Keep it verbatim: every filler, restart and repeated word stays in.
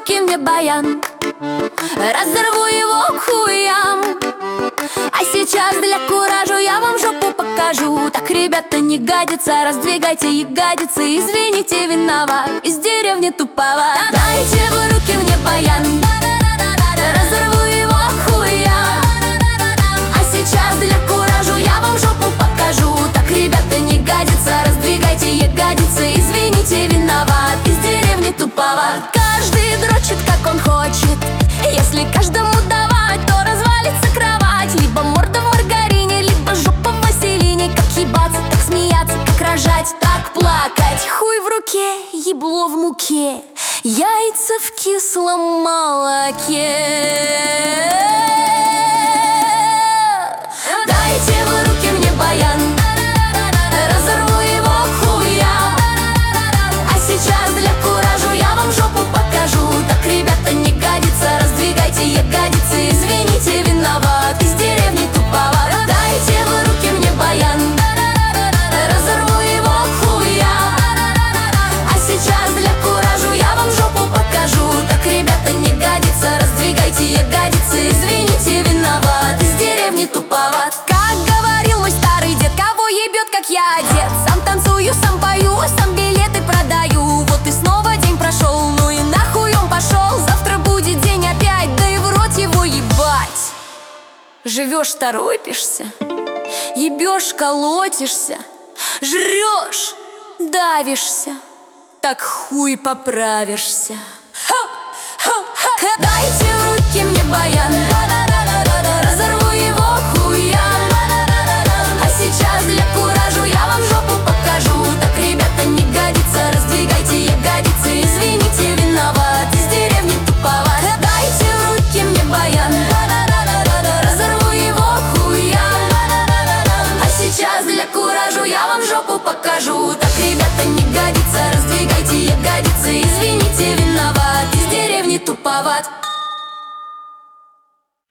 руки мне баян, разорву его к хуям. А сейчас для куражу я вам жопу покажу. Так, ребята, не годится, раздвигайте ягодицы. Извините, виноват, из деревни туповат. Дайте вы руки мне баян, разорву его к хуям. А сейчас для куражу я вам жопу покажу. Так, ребята, не годится, раздвигайте ягодицы. Извините, виноват, из деревни туповат. Каждый дрочит, как он хочет. Если каждому давать, то развалится кровать. Либо морда в маргарине, либо жопа в василине. Как ебаться, так смеяться, как рожать, так плакать. Хуй в руке, ебло в муке, яйца в кислом молоке. Дайте вы руки мне баян, разорву его к хуям. А сейчас для куражу я вам жопу покажу. Так, ребята, не годится, раздвигайте ягодицы. Извините, виноват, из деревни туповат. Дайте вы руки мне баян, разорву его к хуям. А сейчас для куражу я вам жопу покажу. Так, ребята, не годится, раздвигайте ягодицы. Извините, виноват, из деревни туповат. Как говорил мой старый дед, кого ебет, как я одет. Сам танцую, сам пою, сам билеты продаю. Вот и снова день прошел, ну и нахуй он пошел. Завтра будет день опять, да и в рот его ебать. Живешь, торопишься, ебешь, колотишься, жрешь, давишься, так хуй поправишься. Дайте в руки мне баян, разорву его к хуям. А сейчас для куражу я вам жопу покажу. Так, ребята, не годится, раздвигайте ягодицы. Извините, виноват, из деревни туповат. Дайте в руки мне баян, разорву его к хуям. А сейчас для куражу я вам жопу покажу.